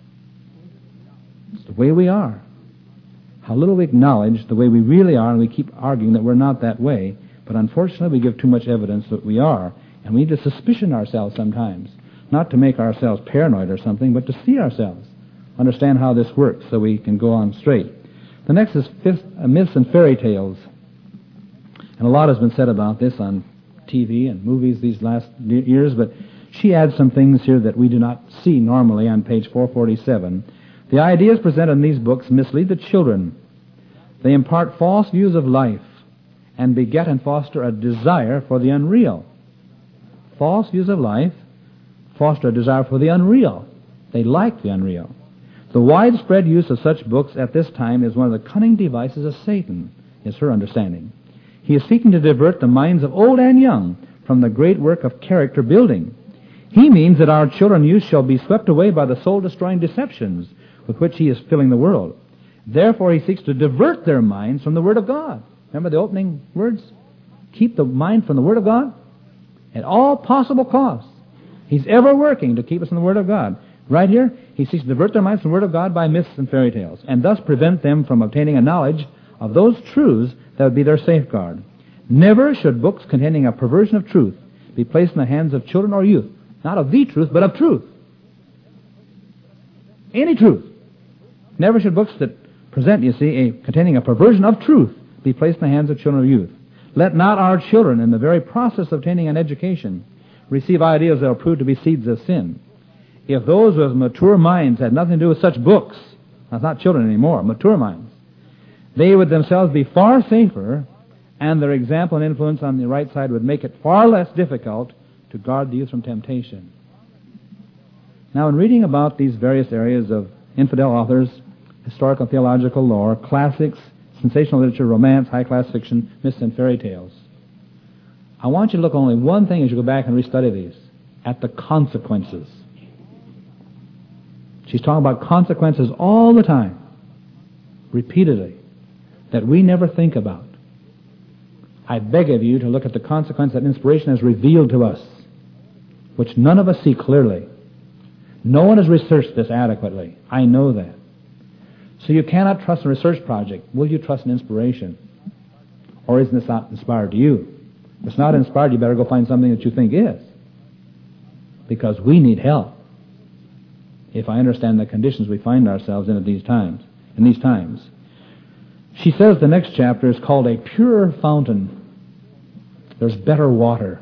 It's the way we are. How little we acknowledge the way we really are, and we keep arguing that we're not that way. But unfortunately, we give too much evidence that we are. And we need to suspicion ourselves sometimes. Not to make ourselves paranoid or something, but to see ourselves. Understand how this works so we can go on straight. The next is fifth, uh, myths and fairy tales. And a lot has been said about this on T V and movies these last years, but she adds some things here that we do not see normally on page four forty-seven. The ideas presented in these books mislead the children. They impart false views of life and beget and foster a desire for the unreal. False views of life foster a desire for the unreal. They like the unreal. The widespread use of such books at this time is one of the cunning devices of Satan, is her understanding. He is seeking to divert the minds of old and young from the great work of character building. He means that our children youth shall be swept away by the soul-destroying deceptions with which he is filling the world. Therefore, he seeks to divert their minds from the Word of God. Remember the opening words? Keep the mind from the Word of God at all possible costs. He's ever working to keep us from the Word of God. Right here, he seeks to divert their minds from the Word of God by myths and fairy tales, and thus prevent them from obtaining a knowledge of those truths that would be their safeguard. Never should books containing a perversion of truth be placed in the hands of children or youth. Not of the truth, but of truth. Any truth. Never should books that present, you see, a, containing a perversion of truth be placed in the hands of children or youth. Let not our children, in the very process of obtaining an education, receive ideas that will prove to be seeds of sin. If those with mature minds had nothing to do with such books, that's not children anymore, mature minds, they would themselves be far safer, and their example and influence on the right side would make it far less difficult to guard the youth from temptation. Now, in reading about these various areas of infidel authors, historical theological lore, classics, sensational literature, romance, high-class fiction, myths and fairy tales, I want you to look at only one thing as you go back and restudy these. at the consequences. She's talking about consequences all the time, repeatedly, that we never think about. I beg of you to look at the consequence that inspiration has revealed to us, which none of us see clearly. No one has researched this adequately. I know that. So you cannot trust a research project. Will you trust an inspiration? Or isn't this not inspired to you? If it's not inspired, you better go find something that you think is. Because we need help. If I understand the conditions we find ourselves in at these times, in these times. She says the next chapter is called a pure fountain. There's better water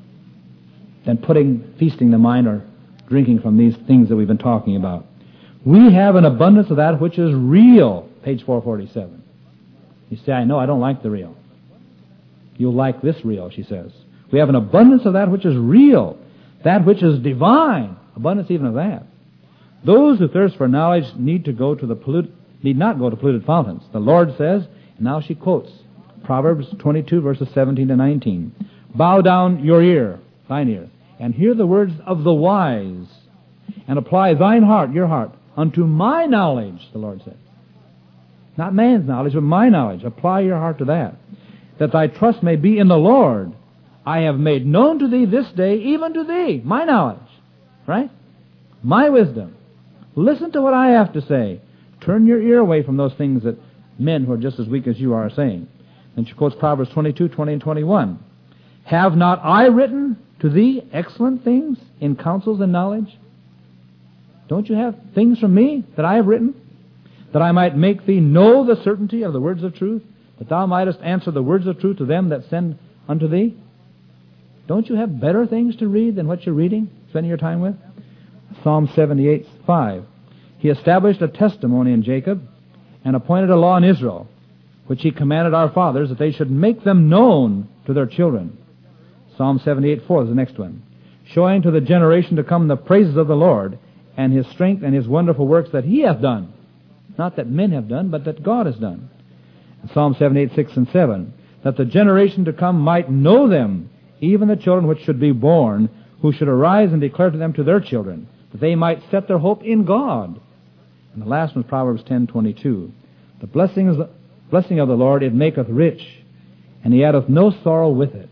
than putting, feasting the mind or drinking from these things that we've been talking about. We have an abundance of that which is real. Page four forty-seven. You say, I know, I don't like the real. You'll like this real, she says. We have an abundance of that which is real, that which is divine. Abundance even of that. Those who thirst for knowledge need to go to the polluted, need not go to polluted fountains. The Lord says, and now she quotes Proverbs twenty-two, verses seventeen to nineteen. Bow down your ear, thine ear, and hear the words of the wise, and apply thine heart, your heart, unto my knowledge, the Lord says. Not man's knowledge, but my knowledge. Apply your heart to that. That thy trust may be in the Lord. I have made known to thee this day, even to thee, my knowledge. Right? My wisdom. Listen to what I have to say. Turn your ear away from those things that men who are just as weak as you are saying. And she quotes Proverbs twenty-two, twenty and twenty-one. Have not I written to thee excellent things in counsels and knowledge? Don't you have things from me that I have written? That I might make thee know the certainty of the words of truth, that thou mightest answer the words of truth to them that send unto thee? Don't you have better things to read than what you're reading, spending your time with? Psalm seventy-eight, five. He established a testimony in Jacob and appointed a law in Israel, which he commanded our fathers that they should make them known to their children. Psalm seventy-eight, four is the next one. Showing to the generation to come the praises of the Lord and his strength and his wonderful works that he hath done. Not that men have done, but that God has done. Psalm seventy-eight, six and seven. That the generation to come might know them, even the children which should be born, who should arise and declare to them to their children, that they might set their hope in God. And the last one is Proverbs ten, twenty-two. The blessing, is the blessing of the Lord, it maketh rich, and he addeth no sorrow with it.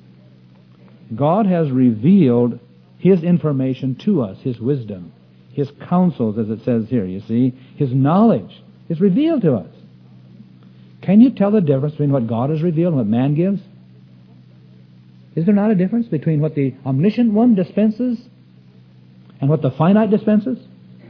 God has revealed his information to us, his wisdom, his counsels, as it says here, you see, his knowledge is revealed to us. Can you tell the difference between what God has revealed and what man gives? Is there not a difference between what the omniscient one dispenses and what the finite dispenses?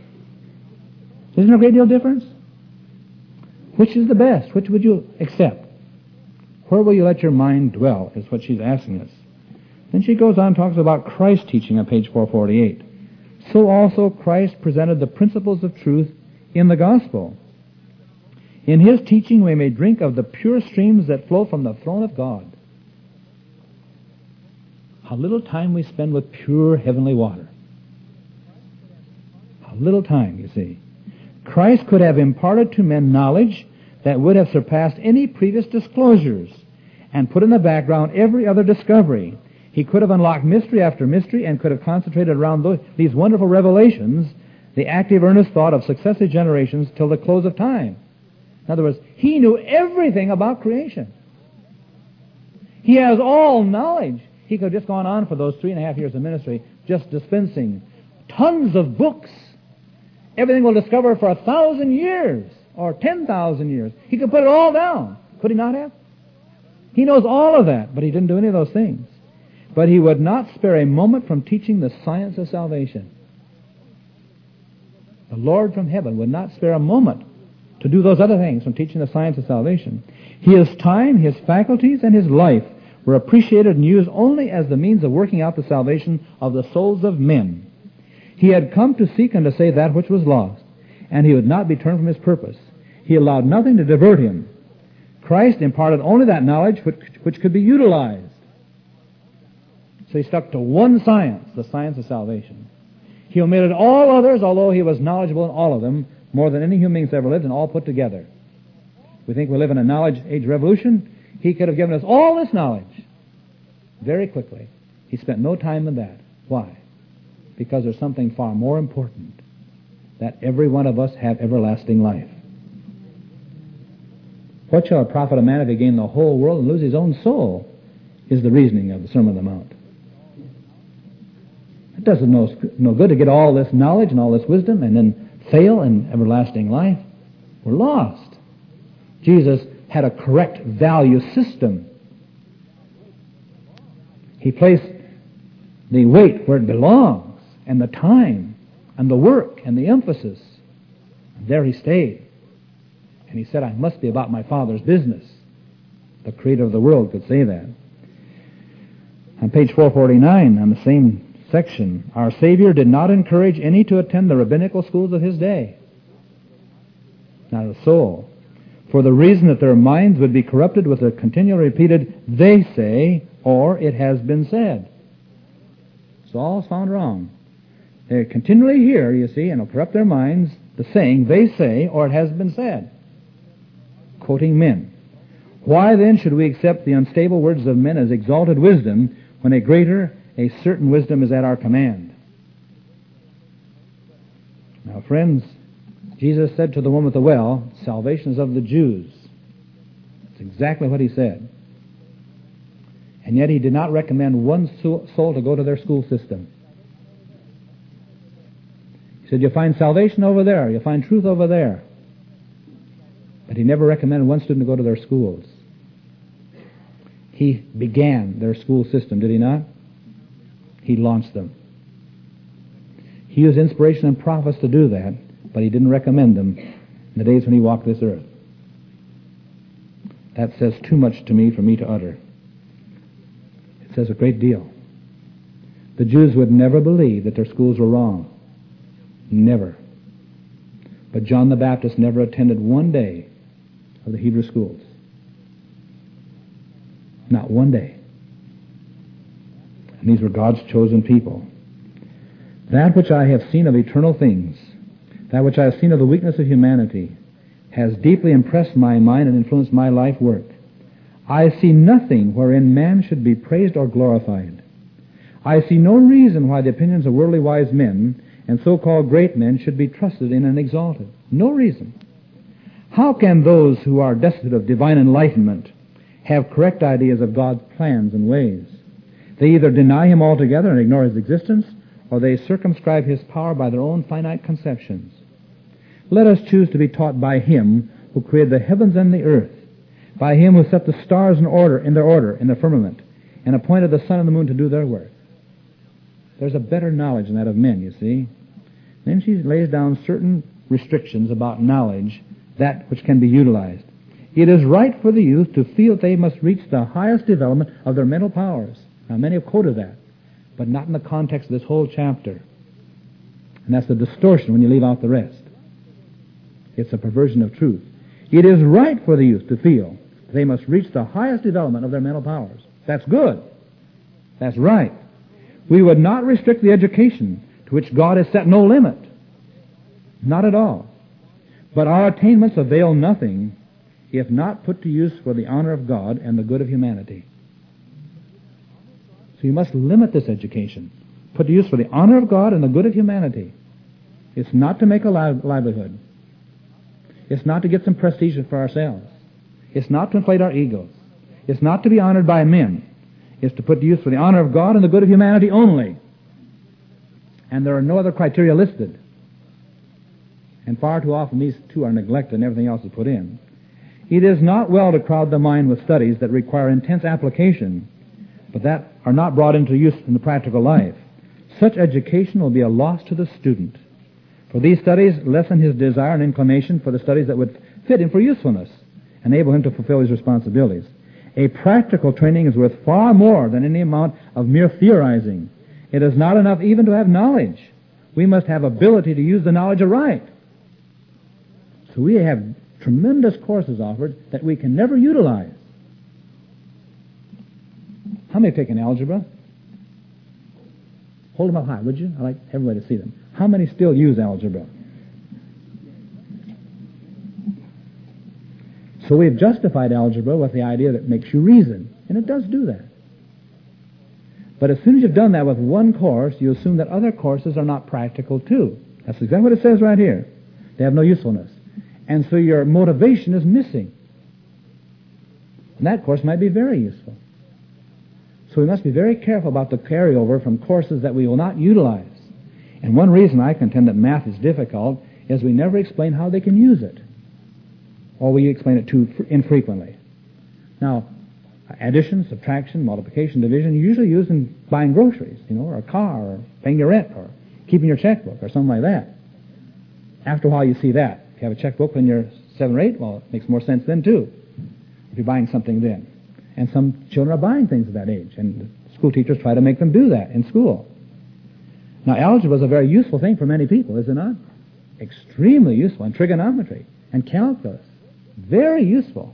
Isn't there a great deal of difference? Which is the best? Which would you accept? Where will you let your mind dwell, is what she's asking us. Then she goes on and talks about Christ's teaching on page four forty-eight. So also Christ presented the principles of truth in the gospel. In his teaching we may drink of the pure streams that flow from the throne of God. How little time we spend with pure heavenly water. How little time, you see. Christ could have imparted to men knowledge that would have surpassed any previous disclosures and put in the background every other discovery. He could have unlocked mystery after mystery and could have concentrated around those, these wonderful revelations the active, earnest thought of successive generations till the close of time. In other words, he knew everything about creation. He has all knowledge. He could have just gone on for those three and a half years of ministry, just dispensing tons of books. Everything we'll discover for a thousand years or ten thousand years. He could put it all down. Could he not have? He knows all of that, but he didn't do any of those things. But he would not spare a moment from teaching the science of salvation. The Lord from heaven would not spare a moment to do those other things from teaching the science of salvation. His time, his faculties, and his life were appreciated and used only as the means of working out the salvation of the souls of men. He had come to seek and to save that which was lost, and he would not be turned from his purpose. He allowed nothing to divert him. Christ imparted only that knowledge which, which could be utilized. So he stuck to one science, the science of salvation. He omitted all others, although he was knowledgeable in all of them, more than any human beings ever lived, and all put together. We think we live in a knowledge age revolution. He could have given us all this knowledge very quickly. He spent no time in that. Why? because there's something far more important, that every one of us have everlasting life. What shall it profit a man if he gain the whole world and lose his own soul, is the reasoning of the Sermon on the Mount. It doesn't no, no good to get all this knowledge and all this wisdom and then fail in everlasting life. We're lost. Jesus had a correct value system. He placed the weight where it belongs, and the time, and the work, and the emphasis. And there he stayed. And he said, I must be about my Father's business. The Creator of the world could say that. On page four forty-nine, on the same section, our Savior did not encourage any to attend the rabbinical schools of his day. Not a soul. For the reason that their minds would be corrupted with a continually repeated, they say, or it has been said. So all is found wrong. They continually hear, you see, and it'll corrupt their minds, the saying, they say, or it has been said. Quoting men. Why then should we accept the unstable words of men as exalted wisdom when a greater, a certain wisdom is at our command? Now, friends, Jesus said to the woman at the well, salvation is of the Jews. That's exactly what he said. And yet he did not recommend one soul to go to their school system. He said, you'll find salvation over there, you'll find truth over there. But he never recommended one student to go to their schools. He began their school system, did he not? He launched them. He used inspiration and prophets to do that, but he didn't recommend them in the days when he walked this earth. That says too much to me for me to utter. It says a great deal. The Jews would never believe that their schools were wrong. Never. But John the Baptist never attended one day of the Hebrew schools. Not one day. And these were God's chosen people. That which I have seen of eternal things, that which I have seen of the weakness of humanity, has deeply impressed my mind and influenced my life work. I see nothing wherein man should be praised or glorified. I see no reason why the opinions of worldly wise men and so-called great men should be trusted in and exalted. No reason. How can those who are destitute of divine enlightenment have correct ideas of God's plans and ways? They either deny him altogether and ignore his existence, or they circumscribe his power by their own finite conceptions. Let us choose to be taught by him who created the heavens and the earth, by him who set the stars in order in their order in the firmament, and appointed the sun and the moon to do their work. There's a better knowledge than that of men, you see. Then she lays down certain restrictions about knowledge, that which can be utilized. It is right for the youth to feel that they must reach the highest development of their mental powers. Now, many have quoted that, but not in the context of this whole chapter. And that's the distortion when you leave out the rest. It's a perversion of truth. It is right for the youth to feel they must reach the highest development of their mental powers. That's good. That's right. We would not restrict the education to which God has set no limit. Not at all. But our attainments avail nothing if not put to use for the honor of God and the good of humanity. So you must limit this education. Put to use for the honor of God and the good of humanity. It's not to make a li- livelihood. It's not to get some prestige for ourselves. It's not to inflate our egos. It's not to be honored by men. It's to put to use for the honor of God and the good of humanity only. And there are no other criteria listed. And far too often these two are neglected and everything else is put in. It is not well to crowd the mind with studies that require intense application, but that are not brought into use in the practical life. Such education will be a loss to the student. For these studies lessen his desire and inclination for the studies that would fit him for usefulness, enable him to fulfill his responsibilities. A practical training is worth far more than any amount of mere theorizing. It is not enough even to have knowledge. We must have ability to use the knowledge aright. So we have tremendous courses offered that we can never utilize. How many have taken algebra? Hold them up high, would you? I'd like everybody to see them. How many still use algebra? So we've justified algebra with the idea that it makes you reason, and it does do that. But as soon as you've done that with one course, you assume that other courses are not practical too. That's exactly what it says right here. They have no usefulness. And so your motivation is missing. And that course might be very useful. So we must be very careful about the carryover from courses that we will not utilize. And one reason I contend that math is difficult is we never explain how they can use it. Or we explain it too infrequently. Now, addition, subtraction, multiplication, division, you usually use in buying groceries, you know, or a car, or paying your rent, or keeping your checkbook, or something like that. After a while you see that. If you have a checkbook when you're seven or eight, well, it makes more sense then too, if you're buying something then. And some children are buying things at that age, and school teachers try to make them do that in school. Now, algebra is a very useful thing for many people, is it not? Extremely useful. And trigonometry and calculus. Very useful.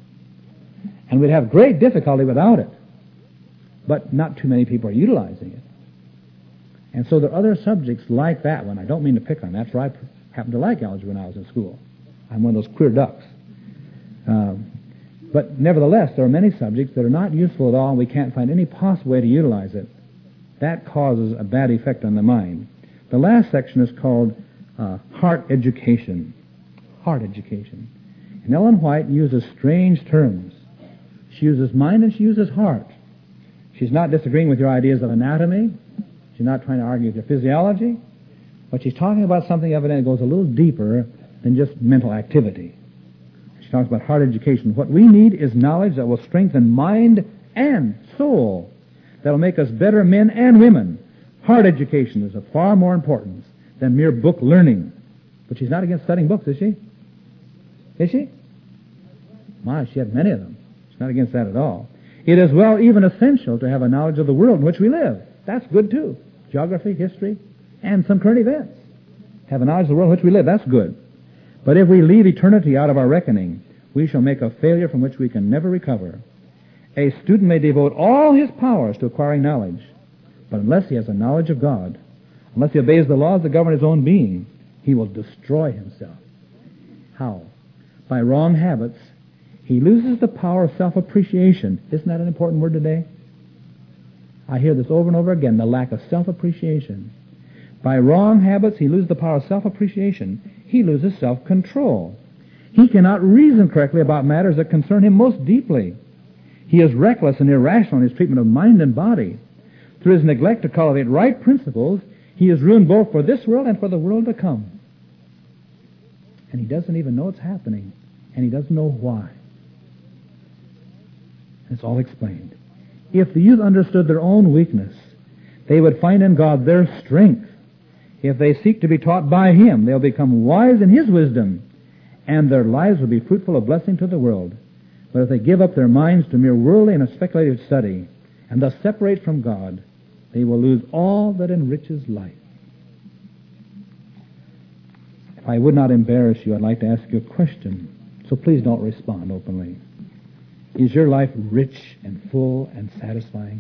And we'd have great difficulty without it. But not too many people are utilizing it. And so there are other subjects like that one. I don't mean to pick on. That's why I happened to like algebra when I was in school. I'm one of those queer ducks. Um, but nevertheless, there are many subjects that are not useful at all, and we can't find any possible way to utilize it. That causes a bad effect on the mind. The last section is called uh, heart education. Heart education. And Ellen White uses strange terms. She uses mind and she uses heart. She's not disagreeing with your ideas of anatomy. She's not trying to argue with your physiology. But she's talking about something evidently that goes a little deeper than just mental activity. She talks about heart education. What we need is knowledge that will strengthen mind and soul, that will make us better men and women. Heart education is of far more importance than mere book learning. But she's not against studying books, is she? Is she? My, she had many of them. She's not against that at all. It is, well, even essential to have a knowledge of the world in which we live. That's good, too. Geography, history, and some current events. Have a knowledge of the world in which we live. That's good. But if we leave eternity out of our reckoning, we shall make a failure from which we can never recover. A student may devote all his powers to acquiring knowledge, but unless he has a knowledge of God, unless he obeys the laws that govern his own being, he will destroy himself. How? By wrong habits. He loses the power of self-appreciation. Isn't that an important word today? I hear this over and over again, the lack of self-appreciation. By wrong habits, he loses the power of self-appreciation. He loses self-control. He cannot reason correctly about matters that concern him most deeply. He is reckless and irrational in his treatment of mind and body. Through his neglect to cultivate right principles, he is ruined both for this world and for the world to come. And he doesn't even know it's happening, and he doesn't know why. It's all explained. If the youth understood their own weakness, they would find in God their strength. If they seek to be taught by Him, they'll become wise in His wisdom, and their lives will be fruitful of blessing to the world. But if they give up their minds to mere worldly and speculative study, and thus separate from God, they will lose all that enriches life. If I would not embarrass you, I'd like to ask you a question, so please don't respond openly. Is your life rich and full and satisfying?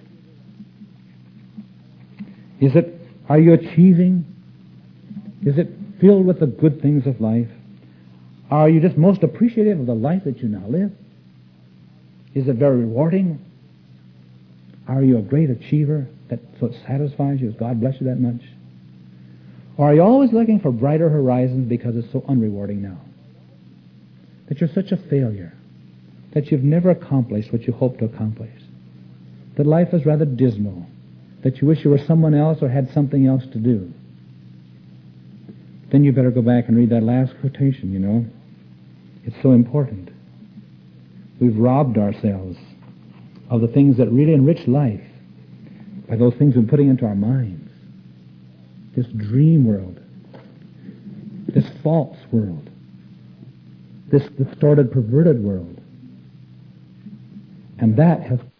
Is it, are you achieving? Is it filled with the good things of life? Are you just most appreciative of the life that you now live? Is it very rewarding? Are you a great achiever that so it satisfies you as God bless you that much? Or are you always looking for brighter horizons because it's so unrewarding now? That you're such a failure, that you've never accomplished what you hoped to accomplish, that life is rather dismal, that you wish you were someone else or had something else to do. Then you better go back and read that last quotation, you know. It's so important. We've robbed ourselves of the things that really enrich life by those things we're putting into our minds. This dream world, this false world, this distorted, perverted world. And that has